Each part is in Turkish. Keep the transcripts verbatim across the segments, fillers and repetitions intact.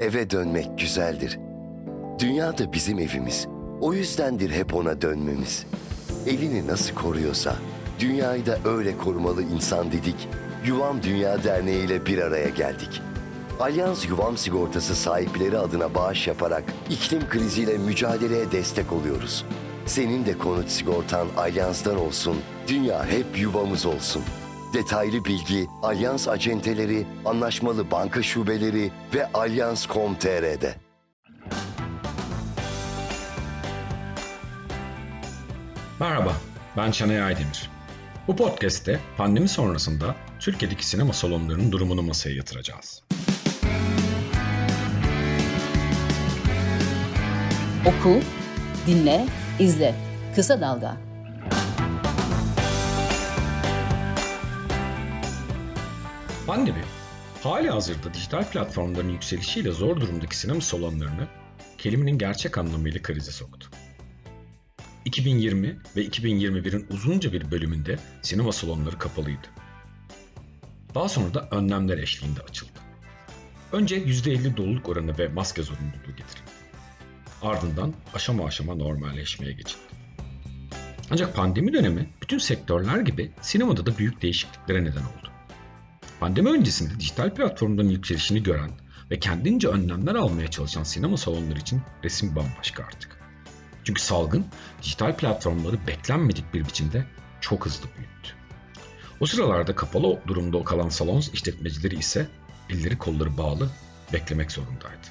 Eve dönmek güzeldir. Dünya da bizim evimiz. O yüzdendir hep ona dönmemiz. Evini nasıl koruyorsa, dünyayı da öyle korumalı insan dedik. Yuvam Dünya Derneği ile bir araya geldik. Alyans Yuvam Sigortası sahipleri adına bağış yaparak iklim kriziyle mücadeleye destek oluyoruz. Senin de konut sigortan Alyans'tan olsun, dünya hep yuvamız olsun. Detaylı bilgi Alyans acenteleri, anlaşmalı banka şubeleri ve alyans nokta com nokta tr'de. Merhaba, ben Şenay Aydemir. Bu podcast'te pandemi sonrasında Türkiye'deki sinema salonlarının durumunu masaya yatıracağız. Oku, dinle, izle. Kısa Dalga. Pandemi, hali hazırda dijital platformların yükselişiyle zor durumdaki sinema salonlarını kelimenin gerçek anlamıyla krize soktu. iki bin yirmi ve iki bin yirmi birin uzunca bir bölümünde sinema salonları kapalıydı. Daha sonra da önlemler eşliğinde açıldı. Önce yüzde elli doluluk oranı ve maske zorunluluğu getirildi. Ardından aşama aşama normalleşmeye geçildi. Ancak pandemi dönemi bütün sektörler gibi sinemada da büyük değişikliklere neden oldu. Pandemi öncesinde dijital platformların yükselişini gören ve kendince önlemler almaya çalışan sinema salonları için resim bambaşka artık. Çünkü salgın dijital platformları beklenmedik bir biçimde çok hızlı büyüttü. O sıralarda kapalı durumda kalan salon işletmecileri ise elleri kolları bağlı beklemek zorundaydı.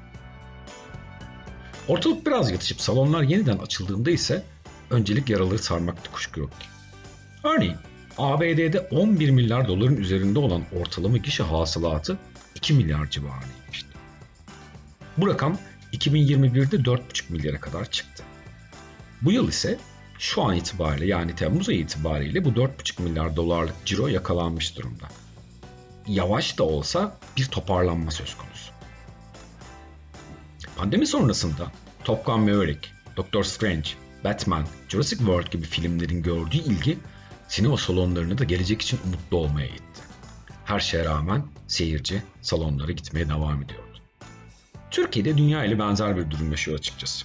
Ortalık biraz yatışıp salonlar yeniden açıldığında ise öncelik yaraları sarmakta kuşku yok ki. Örneğin A B D'de on bir milyar doların üzerinde olan ortalama gişe hasılatı iki milyar civarıymıştı. Bu rakam iki bin yirmi birde dört buçuk milyara kadar çıktı. Bu yıl ise şu an itibariyle yani Temmuz ayı itibariyle bu dört buçuk milyar dolarlık ciro yakalanmış durumda. Yavaş da olsa bir toparlanma söz konusu. Pandemi sonrasında Top Gun Maverick, Doctor Strange, Batman, Jurassic World gibi filmlerin gördüğü ilgi sinema salonlarını da gelecek için umutlu olmaya itti. Her şeye rağmen seyirci salonlara gitmeye devam ediyordu. Türkiye'de dünya ile benzer bir durum yaşıyor açıkçası.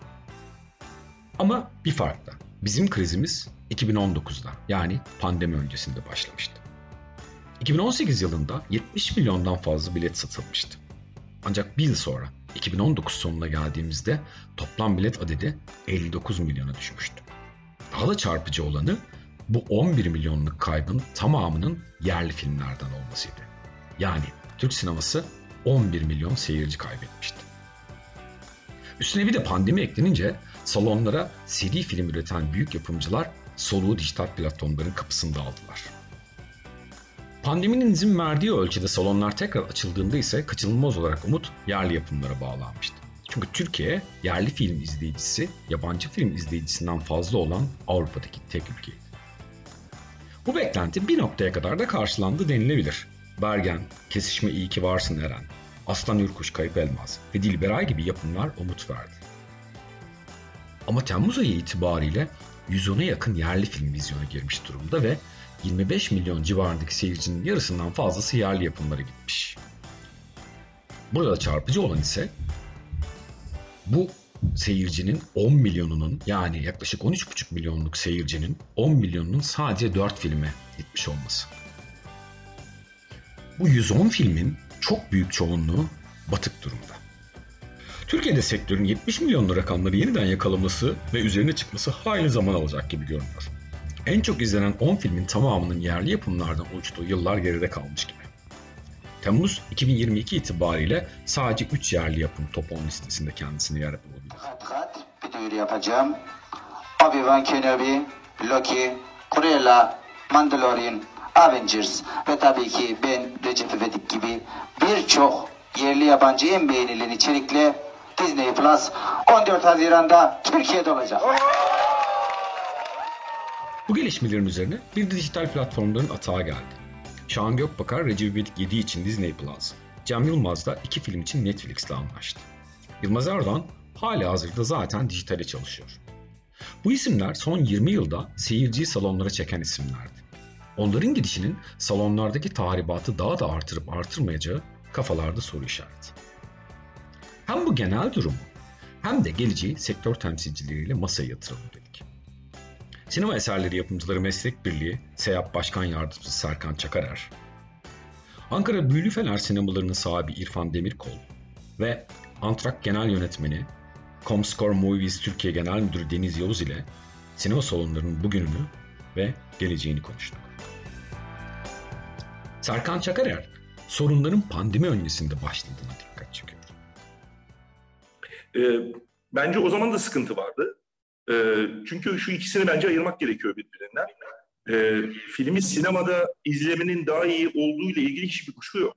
Ama bir farkla. Bizim krizimiz iki bin on dokuzda yani pandemi öncesinde başlamıştı. iki bin on sekiz yılında yetmiş milyondan fazla bilet satılmıştı. Ancak bir yıl sonra iki bin on dokuz sonuna geldiğimizde toplam bilet adedi elli dokuz milyona düşmüştü. Daha da çarpıcı olanı bu on bir milyonluk kaybın tamamının yerli filmlerden olmasıydı. Yani Türk sineması on bir milyon seyirci kaybetmişti. Üstüne bir de pandemi eklenince salonlara C D film üreten büyük yapımcılar soluğu dijital platformların kapısında aldılar. Pandeminin izin verdiği ölçüde salonlar tekrar açıldığında ise kaçınılmaz olarak umut yerli yapımlara bağlanmıştı. Çünkü Türkiye yerli film izleyicisi yabancı film izleyicisinden fazla olan Avrupa'daki tek ülkeydi. Bu beklenti bir noktaya kadar da karşılandı denilebilir. Bergen, Kesişme İyi Ki Varsın Eren, Aslan Yurkuş Kayıp Elmas ve Dilberay gibi yapımlar umut verdi. Ama Temmuz ayı itibariyle yüz ona yakın yerli film vizyona girmiş durumda ve yirmi beş milyon civarındaki seyircinin yarısından fazlası yerli yapımlara gitmiş. Burada çarpıcı olan ise bu seyircinin on milyonunun yani yaklaşık on üç buçuk milyonluk seyircinin on milyonunun sadece dört filme gitmiş olması. Bu yüz on filmin çok büyük çoğunluğu batık durumda. Türkiye'de sektörün yetmiş milyonlu rakamları yeniden yakalaması ve üzerine çıkması hayli zaman alacak gibi görünüyor. En çok izlenen on filmin tamamının yerli yapımlardan oluştuğu yıllar geride kalmış gibi. Temmuz iki bin yirmi iki itibariyle sadece üç yerli yapım top on listesinde kendisine yer bulabilir. Kat kat bir duyuru yapacağım. Obi-Wan Kenobi, Loki, Cruella, Mandalorian, Avengers ve tabii ki ben Recep İvedik gibi birçok yerli yabancı en beğenilen içerikle Disney Plus on dört Haziran'da Türkiye'de olacak. Bu gelişmelerin üzerine bir de dijital platformların atağı geldi. Şahan Gökbakar Recep İvedik yedi için Disney Plus, Cem Yılmaz da iki film için Netflix'le anlaştı. Yılmaz Erdoğan hali hazırda zaten dijitale çalışıyor. Bu isimler son yirmi yılda seyirciyi salonlara çeken isimlerdi. Onların gidişinin salonlardaki tahribatı daha da artırıp artırmayacağı kafalarda soru işareti. Hem bu genel durumu hem de geleceği sektör temsilcileriyle masaya yatıralım dedik. Sinema Eserleri Yapımcıları Meslek Birliği SEYAP Başkan Yardımcısı Serkan Çakarer, Ankara Büyülüfeler Sinemalarının sahibi İrfan Demirkol ve Antrak Genel Yönetmeni Comscore Movies Türkiye Genel Müdürü Deniz Yavuz ile sinema salonlarının bugününü ve geleceğini konuştuk. Serkan Çakarer, sorunların pandemi öncesinde başladığına dikkat çekiyor. E, bence o zaman da sıkıntı vardı. E, çünkü şu ikisini bence ayırmak gerekiyor birbirinden. E, filmi sinemada izlemenin daha iyi olduğuyla ilgili hiçbir kuşku yok.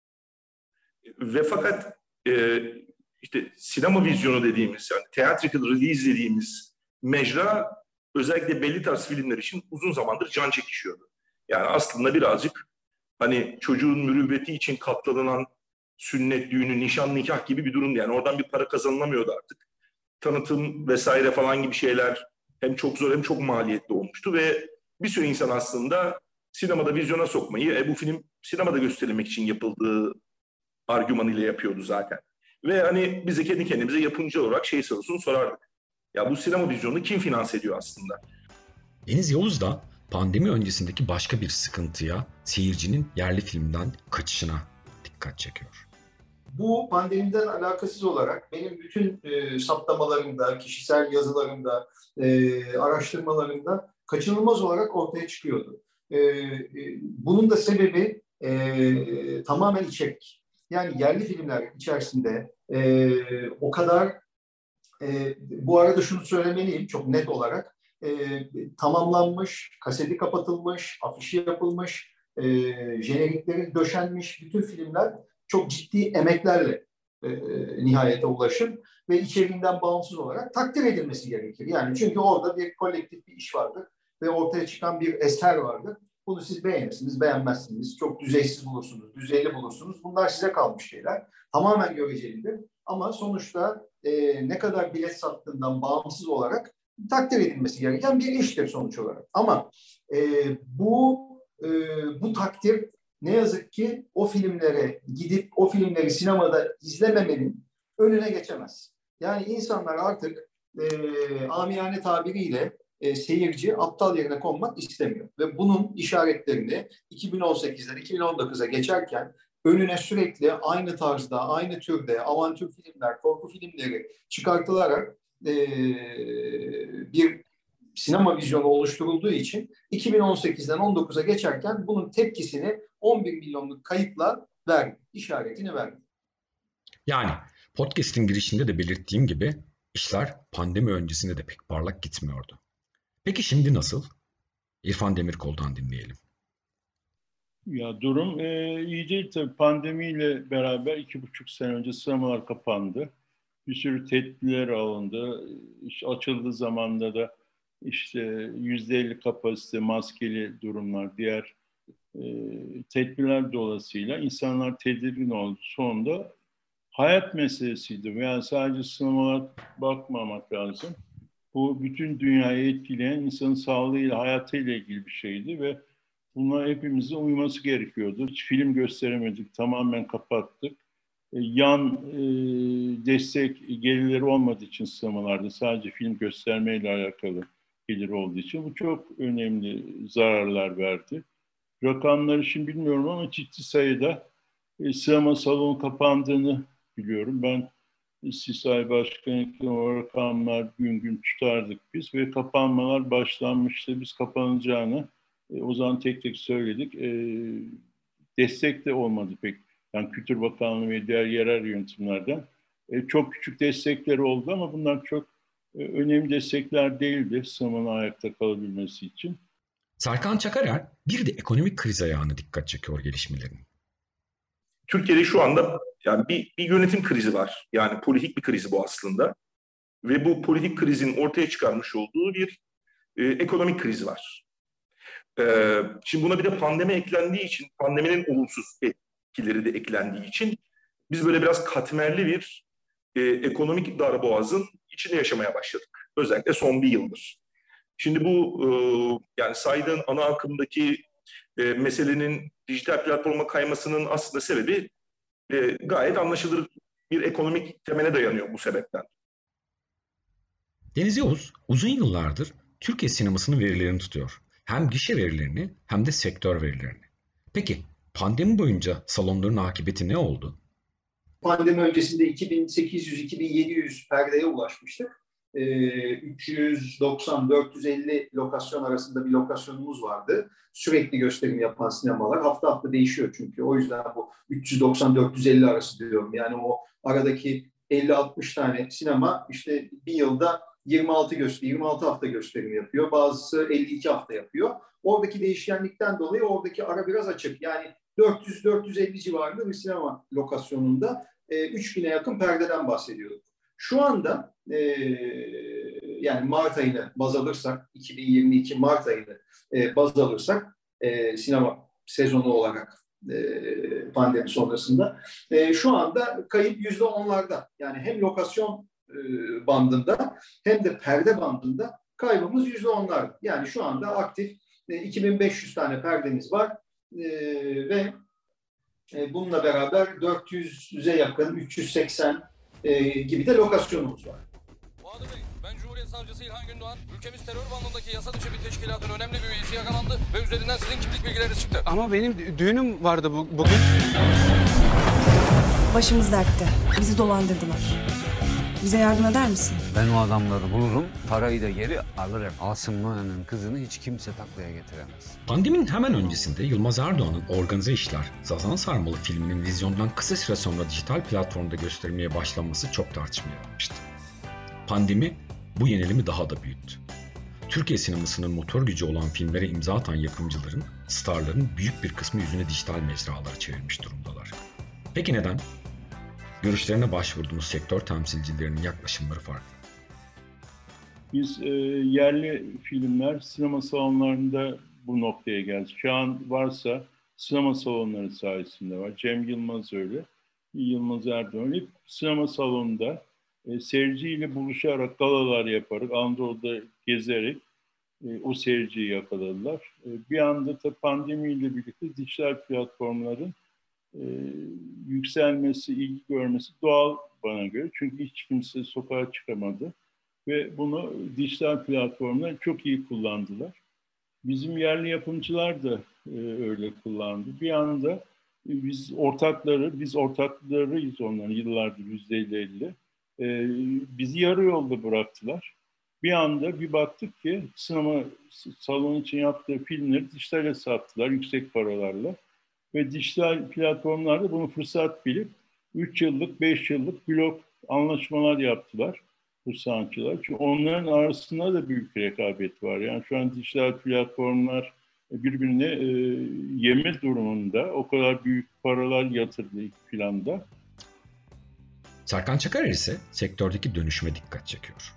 Ve fakat e, işte sinema vizyonu dediğimiz, yani theatrical release dediğimiz mecra özellikle belli tarz filmler için uzun zamandır can çekişiyordu. Yani aslında birazcık hani çocuğun mürüvveti için katlanılan sünnet, düğünü, nişan, nikah gibi bir durum. Yani oradan bir para kazanılamıyordu artık. Tanıtım vesaire falan gibi şeyler hem çok zor hem çok maliyetli olmuştu ve bir sürü insan aslında sinemada vizyona sokmayı, e, bu film sinemada gösterilmek için yapıldığı argümanıyla yapıyordu zaten. Ve hani biz de kendi kendimize yapımcı olarak şey sorusunu sorardık. Ya bu sinema vizyonunu kim finanse ediyor aslında? Deniz Yavuz da pandemi öncesindeki başka bir sıkıntıya, seyircinin yerli filmden kaçışına dikkat çekiyor. Bu pandemiden alakasız olarak benim bütün e, saptamalarımda, kişisel yazılarımda, e, araştırmalarımda kaçınılmaz olarak ortaya çıkıyordu. E, e, bunun da sebebi e, tamamen içerik. Yani yerli filmler içerisinde e, o kadar, e, bu arada şunu söylemeliyim çok net olarak, e, tamamlanmış, kaseti kapatılmış, afişi yapılmış, e, jenerikleri döşenmiş bütün filmler çok ciddi emeklerle e, nihayete ulaşır ve içeriğinden bağımsız olarak takdir edilmesi gerekir. Yani çünkü orada bir kolektif bir iş vardır ve ortaya çıkan bir eser vardır. Bunu siz beğenirsiniz, beğenmezsiniz, çok düzeysiz bulursunuz, düzeyli bulursunuz. Bunlar size kalmış şeyler. Tamamen görecelidir. Ama sonuçta e, ne kadar bilet sattığından bağımsız olarak takdir edilmesi gereken bir iştir sonuç olarak. Ama e, bu e, bu takdir ne yazık ki o filmlere gidip o filmleri sinemada izlememenin önüne geçemez. Yani insanlar artık e, amiyane tabiriyle e, seyirci aptal yerine konmak istemiyor. Ve bunun işaretlerini iki bin on sekizden iki bin on dokuza geçerken önüne sürekli aynı tarzda, aynı türde avantür filmler, korku filmleri çıkartılarak e, bir sinema vizyonu oluşturulduğu için iki bin on sekizden on dokuza geçerken bunun tepkisini on bir milyonluk kayıpla verdi, işaretini verdi. Yani podcast'in girişinde de belirttiğim gibi işler pandemi öncesinde de pek parlak gitmiyordu. Peki şimdi nasıl? İrfan Demirkol'dan dinleyelim. Ya durum e, iyi değil tabii. Pandemiyle beraber iki buçuk sene önce sinemalar kapandı. Bir sürü tedbirler alındı. İş açıldığı zamanda da işte yüzde elli kapasite, maskeli durumlar, diğer e, tedbirler dolayısıyla insanlar tedirgin oldu. Sonunda hayat meselesiydi. Yani sadece sinemalar bakmamak lazım. Bu bütün dünyayı etkileyen insanın sağlığıyla, hayatıyla ilgili bir şeydi ve buna hepimizin uyması gerekiyordu. Hiç film gösteremedik, tamamen kapattık. E, yan e, destek gelirleri olmadığı için sinemalarda sadece film göstermeyle alakalı gelir olduğu için bu çok önemli zararlar verdi. Rakamları şimdi bilmiyorum ama ciddi sayıda e, sinema salonu kapandığını biliyorum. Ben İstisnai Başkanlık'ta o rakamlar gün gün tutardık biz ve kapanmalar başlanmıştı. Biz kapanacağını e, o zaman tek tek söyledik. E, destek de olmadı pek. Yani Kültür Bakanlığı ve diğer yerel yönetimlerden e, çok küçük destekleri oldu ama bunlar çok e, önemli destekler değildi sinemanın ayakta kalabilmesi için. Serkan Çakarer bir de ekonomik kriz ayağına dikkat çekiyor gelişmelerin. Türkiye'de şu anda yani bir, bir yönetim krizi var. Yani politik bir kriz bu aslında. Ve bu politik krizin ortaya çıkarmış olduğu bir e, ekonomik kriz var. E, şimdi buna bir de pandemi eklendiği için, pandeminin olumsuz etkileri de eklendiği için biz böyle biraz katmerli bir e, ekonomik darboğazın içinde yaşamaya başladık. Özellikle son bir yıldır. Şimdi bu e, yani saydığın ana akımdaki e, meselenin dijital platforma kaymasının aslında sebebi e, gayet anlaşılır bir ekonomik temele dayanıyor bu sebepten. Deniz Yavuz uzun yıllardır Türkiye sinemasının verilerini tutuyor. Hem gişe verilerini hem de sektör verilerini. Peki pandemi boyunca salonların akıbeti ne oldu? Pandemi öncesinde iki bin sekiz yüz iki bin yedi yüz perdeye ulaşmıştık. üç yüz doksan dört yüz elli lokasyon arasında bir lokasyonumuz vardı. Sürekli gösterim yapan sinemalar. Hafta hafta değişiyor çünkü. O yüzden bu üç yüz doksan dört yüz elli arası diyorum. Yani o aradaki elli altmış tane sinema işte bir yılda yirmi altı gösteri, yirmi altı hafta gösterim yapıyor. Bazısı elli iki hafta yapıyor. Oradaki değişkenlikten dolayı oradaki ara biraz açık. Yani dört yüz dört yüz elli civarında bir sinema lokasyonunda üç bine yakın perdeden bahsediyoruz. Şu anda e, yani Mart ayını baz alırsak, iki bin yirmi iki Mart ayını e, baz alırsak e, sinema sezonu olarak e, pandemi sonrasında e, şu anda kayıp yüzde onlarda. Yani hem lokasyon e, bandında hem de perde bandında kaybımız yüzde onlar. Yani şu anda aktif e, iki bin beş yüz tane perdemiz var e, ve e, bununla beraber dört yüze yakın, üç yüz seksen E, gibi de lokasyonumuz var. Bahadır Bey, ben Cumhuriyet Savcısı İlhan Gündoğan. Ülkemiz terör bandındaki yasa dışı bir teşkilatın önemli bir üyesi yakalandı ve üzerinden sizin kimlik bilgileriniz çıktı. Ama benim düğünüm vardı bu, bugün. Başımız dertte. Bizi dolandırdılar. Bize yardım eder misin? Ben o adamları bulurum, parayı da geri alırım. Asım Noyan'ın kızını hiç kimse taklaya getiremez. Pandeminin hemen öncesinde Yılmaz Erdoğan'ın Organize İşler, Zazan Sarmalı filminin vizyondan kısa süre sonra dijital platformda gösterilmeye başlanması çok tartışma yaratmıştı. Pandemi bu yenilimi daha da büyüttü. Türkiye sinemasının motor gücü olan filmlere imza atan yapımcıların, starların büyük bir kısmı yüzüne dijital mecralara çevirmiş durumdalar. Peki neden? Görüşlerine başvurduğunuz sektör temsilcilerinin yaklaşımları farklı. Biz e, yerli filmler sinema salonlarında bu noktaya geldik. Şu an varsa sinema salonları sayesinde var. Cem Yılmaz öyle, Yılmaz Erdoğan öyle. Sinema salonunda e, seyirciyle buluşarak, galalar yaparak, Anadolu'da gezerek e, o seyirciyi yakaladılar. E, bir anda da pandemiyle birlikte dijital platformların e, yükselmesi, ilgi görmesi doğal bana göre. Çünkü hiç kimse sokağa çıkamadı. Ve bunu dijital platformlar çok iyi kullandılar. Bizim yerli yapımcılar da e, öyle kullandı. Bir anda e, biz ortakları, biz ortaklarıyız onların yıllardır yüzde elli elli. E, bizi yarı yolda bıraktılar. Bir anda bir baktık ki sinema salonu için yaptığı filmleri dijitale sattılar yüksek paralarla. Ve dijital platformlarda bunu fırsat bilip üç yıllık, beş yıllık blok anlaşmalar yaptılar bu sanatçılar. Çünkü onların arasında da büyük bir rekabet var. Yani şu an dijital platformlar birbirine e, yeme durumunda. O kadar büyük paralar yatırdı ilk planda. Serkan Çakarer ise sektördeki dönüşüme dikkat çekiyor.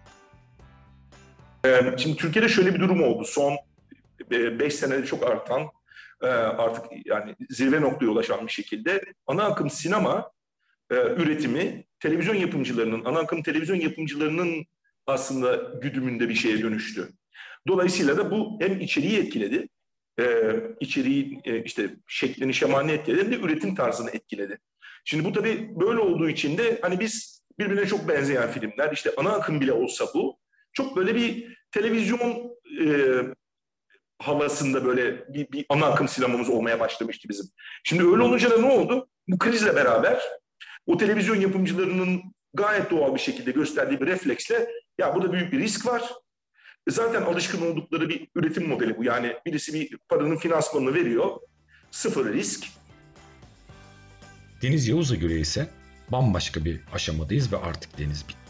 Şimdi Türkiye'de şöyle bir durum oldu. Son beş senede çok artan, artık yani zirve noktaya ulaşan bir şekilde ana akım sinema üretimi televizyon yapımcılarının, ana akım televizyon yapımcılarının aslında güdümünde bir şeye dönüştü. Dolayısıyla da bu hem içeriği etkiledi, içeriği işte şeklini, şemalini etkiledi, hem de üretim tarzını etkiledi. Şimdi bu tabii böyle olduğu için de hani biz birbirine çok benzeyen filmler, işte ana akım bile olsa bu, çok böyle bir televizyon e, havasında böyle bir, bir ana akım sinemamız olmaya başlamıştı bizim. Şimdi öyle olunca da ne oldu? Bu krizle beraber o televizyon yapımcılarının gayet doğal bir şekilde gösterdiği bir refleksle ya burada büyük bir risk var. Zaten alışkın oldukları bir üretim modeli bu. Yani birisi bir paranın finansmanını veriyor. Sıfır risk. Deniz Yavuz'a göre ise bambaşka bir aşamadayız ve artık deniz bitti.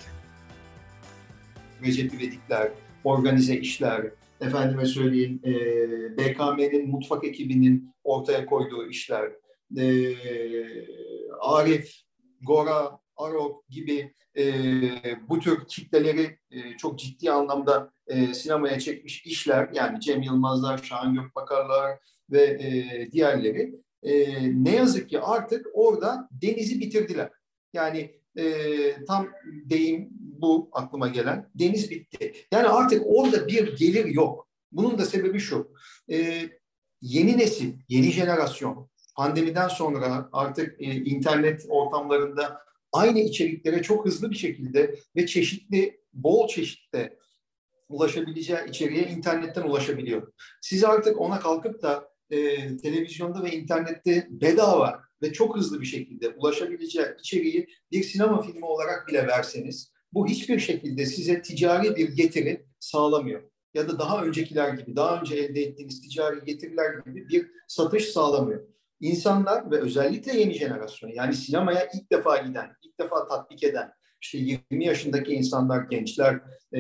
Recep İvedikler, organize işler, efendime söyleyeyim e, B K M'nin mutfak ekibinin ortaya koyduğu işler, e, Arif, Gora, Arok gibi e, bu tür kitleleri e, çok ciddi anlamda e, sinemaya çekmiş işler, yani Cem Yılmazlar, Şahan Gökbakarlar ve e, diğerleri e, ne yazık ki artık orada denizi bitirdiler. Yani e, tam deyim bu aklıma gelen, deniz bitti. Yani artık orada bir gelir yok. Bunun da sebebi şu, e, yeni nesil, yeni jenerasyon pandemiden sonra artık e, internet ortamlarında aynı içeriklere çok hızlı bir şekilde ve çeşitli, bol çeşitte ulaşabileceği içeriğe internetten ulaşabiliyor. Siz artık ona kalkıp da e, televizyonda ve internette bedava ve çok hızlı bir şekilde ulaşabileceği içeriği bir sinema filmi olarak bile verseniz, bu hiçbir şekilde size ticari bir getiri sağlamıyor. Ya da daha öncekiler gibi, daha önce elde ettiğiniz ticari getiriler gibi bir satış sağlamıyor. İnsanlar ve özellikle yeni jenerasyon, yani sinemaya ilk defa giden, ilk defa tatbik eden, işte yirmi yaşındaki insanlar, gençler,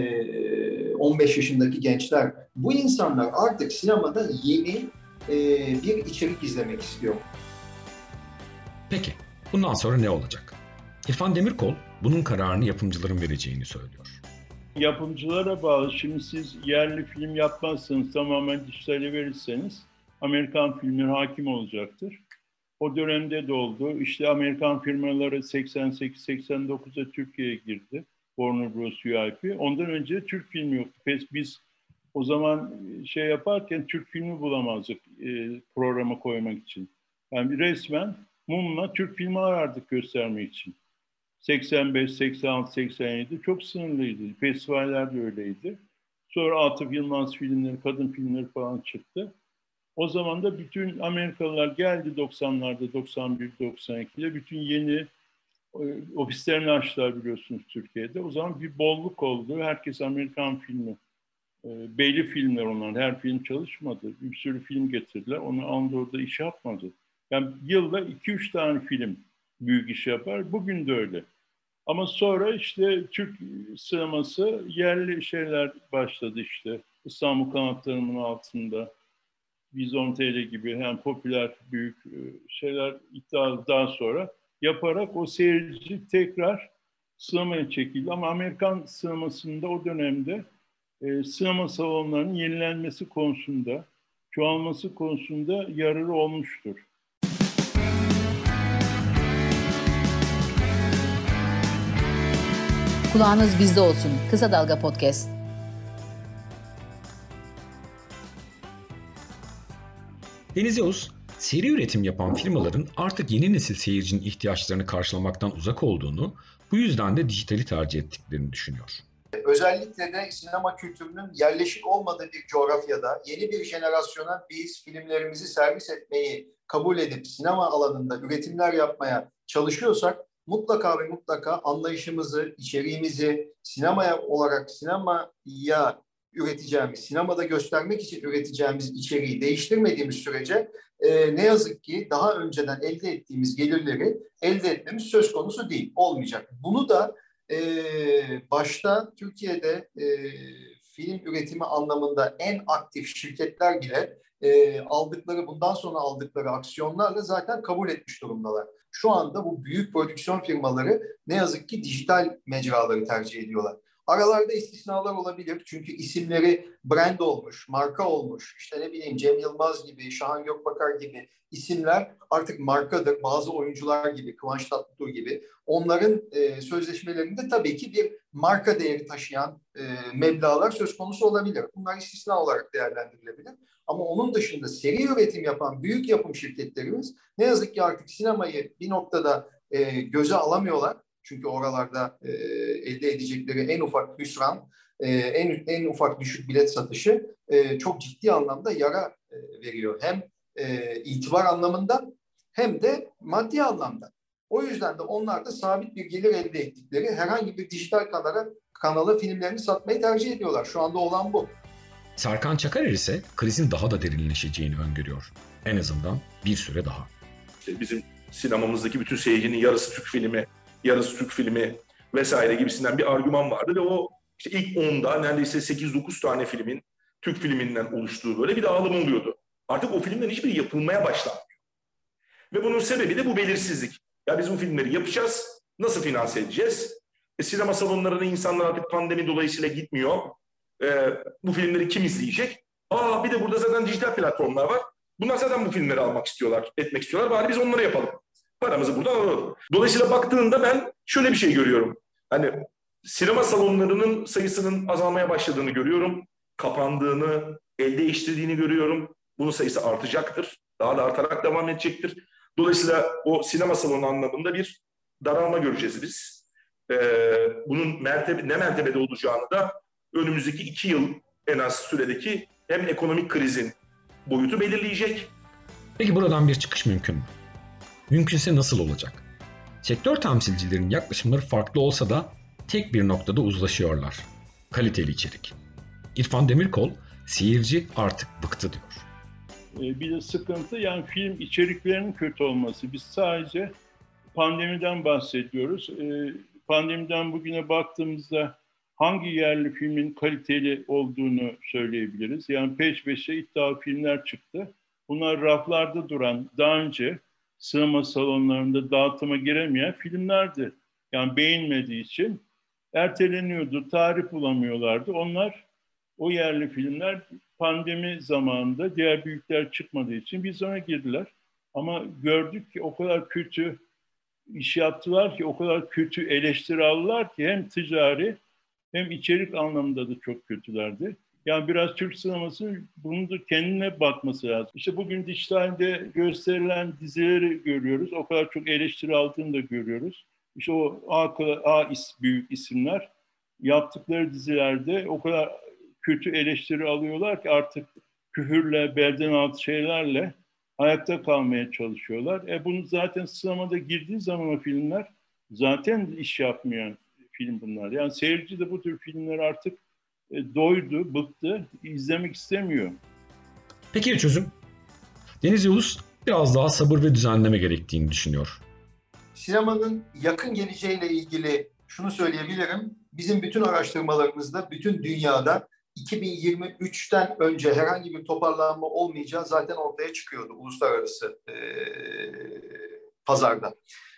on beş yaşındaki gençler, bu insanlar artık sinemada yeni bir içerik izlemek istiyor. Peki, bundan sonra ne olacak? İrfan Demirkol bunun kararını yapımcıların vereceğini söylüyor. Yapımcılara bağlı. Şimdi siz yerli film yapmazsanız, tamamen dijitale verirseniz Amerikan filmleri hakim olacaktır. O dönemde de oldu. İşte Amerikan firmaları seksen sekiz seksen dokuzda Türkiye'ye girdi. Warner Bros. U I P. Ondan önce Türk filmi yoktu. Biz o zaman şey yaparken Türk filmi bulamazdık e, programa koymak için. Yani resmen mumla Türk filmi arardık göstermek için. seksen beş, seksen altı, seksen yedi çok sınırlıydı. Festivaller de öyleydi. Sonra Atıf Yılmaz filmleri, kadın filmleri falan çıktı. O zaman da bütün Amerikalılar geldi doksanlarda, doksan bir, doksan ikide. Bütün yeni ofislerini açtılar biliyorsunuz Türkiye'de. O zaman bir bolluk oldu. Herkes Amerikan filmi. Belli filmler onlar. Her film çalışmadı. Bir sürü film getirdiler. Onu Andorra'da iş yapmadı. Yani yılda iki üç tane film büyük iş yapar. Bugün de öyle. Ama sonra işte Türk sineması yerli şeyler başladı işte. İstanbul Kanatlarımın altında. Vizon T L gibi hem popüler büyük şeyler iddia daha sonra yaparak o seyirci tekrar sinemaya çekildi. Ama Amerikan sinemasında o dönemde e, sinema salonlarının yenilenmesi konusunda, çoğalması konusunda yararı olmuştur. Kulağınız bizde olsun. Kısa Dalga Podcast. Deniz Yavuz, seri üretim yapan firmaların artık yeni nesil seyircinin ihtiyaçlarını karşılamaktan uzak olduğunu, bu yüzden de dijitali tercih ettiklerini düşünüyor. Özellikle de sinema kültürünün yerleşik olmadığı bir coğrafyada yeni bir jenerasyona biz filmlerimizi servis etmeyi kabul edip sinema alanında üretimler yapmaya çalışıyorsak, mutlaka ve mutlaka anlayışımızı, içeriğimizi sinemaya olarak sinemaya üreteceğimiz, sinemada göstermek için üreteceğimiz içeriği değiştirmediğimiz sürece e, ne yazık ki daha önceden elde ettiğimiz gelirleri elde etmemiz söz konusu değil, olmayacak. Bunu da e, başta Türkiye'de e, film üretimi anlamında en aktif şirketler bile e, aldıkları, bundan sonra aldıkları aksiyonlarla zaten kabul etmiş durumdalar. Şu anda bu büyük prodüksiyon firmaları ne yazık ki dijital mecraları tercih ediyorlar. Aralarda istisnalar olabilir çünkü isimleri brand olmuş, marka olmuş, işte ne bileyim Cem Yılmaz gibi, Şahan Gökbakar gibi isimler artık markadır. Bazı oyuncular gibi, Kıvanç Tatlıtuğ gibi onların e, sözleşmelerinde tabii ki bir marka değeri taşıyan e, meblağlar söz konusu olabilir. Bunlar istisna olarak değerlendirilebilir. Ama onun dışında seri üretim yapan büyük yapım şirketlerimiz ne yazık ki artık sinemayı bir noktada e, göze alamıyorlar. Çünkü oralarda e, elde edecekleri en ufak hüsran, e, en en ufak düşük bilet satışı e, çok ciddi anlamda yara e, veriyor. Hem e, itibar anlamında hem de maddi anlamda. O yüzden de onlar da sabit bir gelir elde ettikleri herhangi bir dijital kanala, kanala filmlerini satmayı tercih ediyorlar. Şu anda olan bu. Serkan Çakarer ise krizin daha da derinleşeceğini öngörüyor. En azından bir süre daha. İşte bizim sinemamızdaki bütün seyircinin yarısı Türk filmi, yarısı Türk filmi vesaire gibisinden bir argüman vardı ve o işte ilk onda neredeyse sekiz dokuz tane filmin Türk filminden oluştuğu böyle bir dağılım oluyordu. Artık o filmden hiçbiri yapılmaya başlanmıyor. Ve bunun sebebi de bu belirsizlik. Ya biz bu filmleri yapacağız, nasıl finanse edeceğiz? E, sinema salonlarına insanlar artık pandemi dolayısıyla gitmiyor. E, bu filmleri kim izleyecek? Aa bir de burada zaten dijital platformlar var. Bunlar zaten bu filmleri almak istiyorlar, etmek istiyorlar. Bari biz onları yapalım. Paramızı buradan alalım. Dolayısıyla baktığında ben şöyle bir şey görüyorum. Hani sinema salonlarının sayısının azalmaya başladığını görüyorum. Kapandığını, el değiştirdiğini görüyorum. Bunun sayısı artacaktır. Daha da artarak devam edecektir. Dolayısıyla o sinema salonu anlamında bir daralma göreceğiz biz. Ee, bunun mertebe, ne mertebede olacağını da önümüzdeki iki yıl en az süredeki hem ekonomik krizin boyutu belirleyecek. Peki buradan bir çıkış mümkün mü? Mümkünse nasıl olacak? Sektör temsilcilerinin yaklaşımları farklı olsa da tek bir noktada uzlaşıyorlar. Kaliteli içerik. İrfan Demirkol, seyirci artık bıktı diyor. Bir de sıkıntı yani film içeriklerinin kötü olması. Biz sadece pandemiden bahsediyoruz. Pandemiden bugüne baktığımızda hangi yerli filmin kaliteli olduğunu söyleyebiliriz. Yani peş peşe iddialı filmler çıktı. Bunlar raflarda duran, daha önce sinema salonlarında dağıtıma giremeyen filmlerdi. Yani beğenmediği için erteleniyordu, tarih bulamıyorlardı. Onlar, o yerli filmler pandemi zamanında diğer büyükler çıkmadığı için vizyona girdiler. Ama gördük ki o kadar kötü iş yaptılar ki, o kadar kötü eleştiri aldılar ki hem ticari hem içerik anlamında da çok kötülerdi. Yani biraz Türk sineması bunun da kendine bakması lazım. İşte bugün dijitalde gösterilen dizileri görüyoruz. O kadar çok eleştiri aldığını da görüyoruz. İşte o A, A is, büyük isimler yaptıkları dizilerde o kadar kötü eleştiri alıyorlar ki artık küfürle, belden altı şeylerle ayakta kalmaya çalışıyorlar. E bunu zaten sinemada girdiği zaman o filmler zaten iş yapmayan film bunlar. Yani seyirci de bu tür filmler artık e, doydu, bıktı, izlemek istemiyor. Peki ya çözüm? Deniz Yavuz biraz daha sabır ve düzenleme gerektiğini düşünüyor. Sinemanın yakın geleceğiyle ilgili şunu söyleyebilirim. Bizim bütün araştırmalarımızda, bütün dünyada iki bin yirmi üçten önce herhangi bir toparlanma olmayacağı zaten ortaya çıkıyordu uluslararası e, pazarda.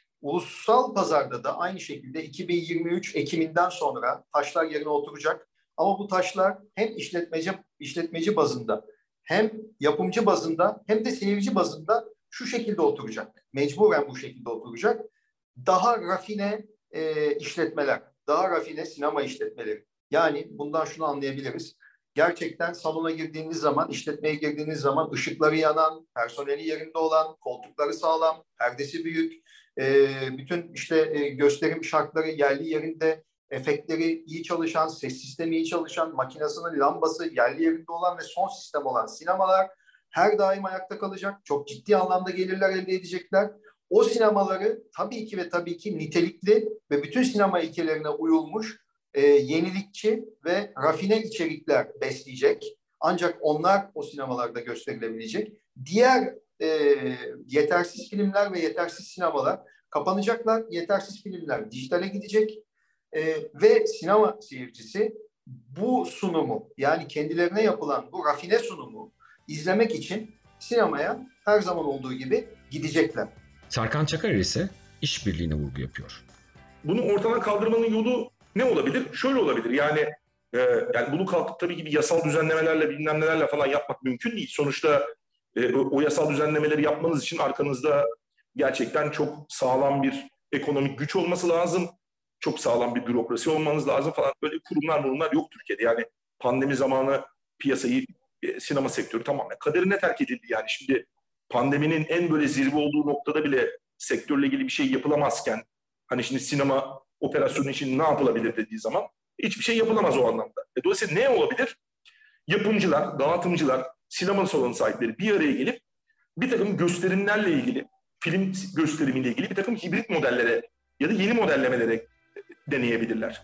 Ulusal pazarda da aynı şekilde iki bin yirmi üç Ekim'inden sonra taşlar yerine oturacak. Ama bu taşlar hem işletmeci işletmeci bazında, hem yapımcı bazında, hem de seyirci bazında şu şekilde oturacak. Mecburen bu şekilde oturacak. Daha rafine e, işletmeler, daha rafine sinema işletmeleri. Yani bundan şunu anlayabiliriz. Gerçekten salona girdiğiniz zaman, işletmeye girdiğiniz zaman ışıkları yanan, personeli yerinde olan, koltukları sağlam, perdesi büyük, e, bütün işte e, gösterim şartları yerli yerinde, efektleri iyi çalışan, ses sistemi iyi çalışan, makinesinin lambası yerli yerinde olan ve son sistem olan sinemalar her daim ayakta kalacak. Çok ciddi anlamda gelirler elde edecekler. O sinemaları tabii ki ve tabii ki nitelikli ve bütün sinema ilkelerine uyulmuş e, yenilikçi ve rafine içerikler besleyecek. Ancak onlar o sinemalarda gösterilebilecek. Diğer e, yetersiz filmler ve yetersiz sinemalar kapanacaklar. Yetersiz filmler dijitale gidecek. E, ve sinema seyircisi bu sunumu, yani kendilerine yapılan bu rafine sunumu izlemek için sinemaya her zaman olduğu gibi gidecekler. Serkan Çakarer ise işbirliğine vurgu yapıyor. Bunu ortadan kaldırmanın yolu ne olabilir? Şöyle olabilir. Yani e, yani bunu kalkıp tabii ki bir yasal düzenlemelerle bilmem nelerle falan yapmak mümkün değil. Sonuçta e, o, o yasal düzenlemeleri yapmanız için arkanızda gerçekten çok sağlam bir ekonomik güç olması lazım. Çok sağlam bir bürokrasi olmanız lazım falan. Böyle kurumlar kurumlar yok Türkiye'de. Yani pandemi zamanı piyasayı, e, sinema sektörü tamamen kaderine terk edildi. Yani şimdi pandeminin en böyle zirve olduğu noktada bile sektörle ilgili bir şey yapılamazken, hani şimdi sinema operasyonu için ne yapılabilir dediği zaman hiçbir şey yapılamaz o anlamda. E dolayısıyla ne olabilir? Yapımcılar, dağıtımcılar, sinema salonu sahipleri bir araya gelip bir takım gösterimlerle ilgili, film gösterimiyle ilgili bir takım hibrit modellere ya da yeni modellemelere deneyebilirler.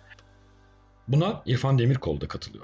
Buna İrfan Demirkol da katılıyor.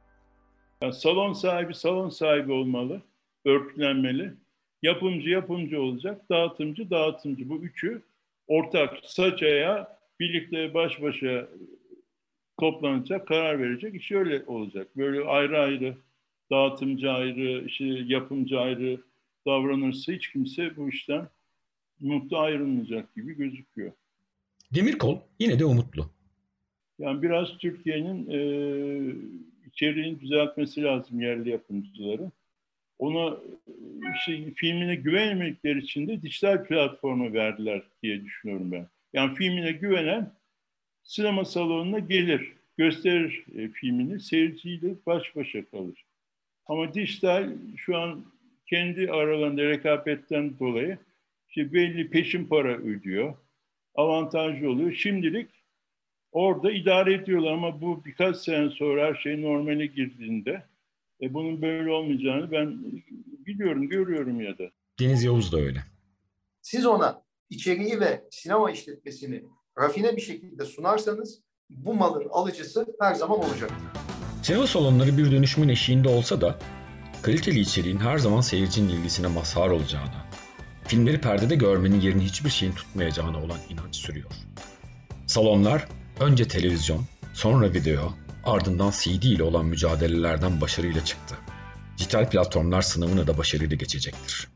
Yani salon sahibi salon sahibi olmalı, örgütlenmeli. Yapımcı yapımcı olacak, dağıtımcı dağıtımcı. Bu üçü ortak saç ayağı birlikte baş başa toplanacak, karar verecek. İş öyle olacak. Böyle ayrı ayrı, dağıtımcı ayrı, işte yapımcı ayrı davranırsa hiç kimse bu işten mutlu ayrılmayacak gibi gözüküyor. Demirkol yine de umutlu. Yani biraz Türkiye'nin e, içeriğini düzeltmesi lazım yerli yapımcıları. Ona işte filmine güvenmedikleri için de dijital platforma verdiler diye düşünüyorum ben. Yani filmine güvenen sinema salonuna gelir, gösterir e, filmini, seyirciyle baş başa kalır. Ama dijital şu an kendi aralarında rekabetten dolayı işte belli peşin para ödüyor. avantajlı oluyor. Şimdilik orada idare ediyorlar ama bu birkaç sene sonra her şey normale girdiğinde e, bunun böyle olmayacağını ben biliyorum, görüyorum ya da. Deniz Yavuz da öyle. Siz ona içeriği ve sinema işletmesini rafine bir şekilde sunarsanız bu malın alıcısı her zaman olacaktır. Sinema salonları bir dönüşümün eşiğinde olsa da kaliteli içeriğin her zaman seyircinin ilgisine mazhar olacağına, filmleri perdede görmenin yerini hiçbir şeyin tutmayacağına olan inanç sürüyor. Salonlar önce televizyon, sonra video, ardından C D ile olan mücadelelerden başarıyla çıktı. Dijital platformlar sınavını da başarıyla geçecektir.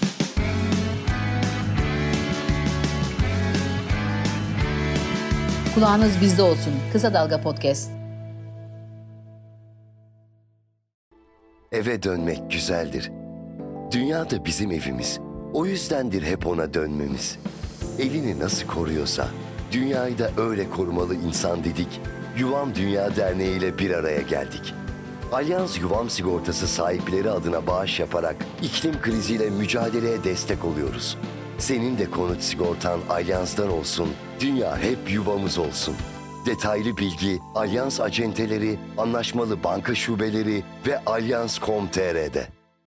Kulağınız bizde olsun. Kısa Dalga Podcast. Eve dönmek güzeldir. Dünya da bizim evimiz. O yüzdendir hep ona dönmemiz. Evini nasıl koruyorsa, dünyayı da öyle korumalı insan dedik. Yuvam Dünya Derneği ile bir araya geldik. Alyans Yuvam Sigortası sahipleri adına bağış yaparak iklim kriziyle mücadeleye destek oluyoruz. Senin de konut sigortan Alyans'tan olsun, dünya hep yuvamız olsun. Detaylı bilgi Alyans acenteleri, anlaşmalı banka şubeleri ve alyans nokta com nokta tr'de.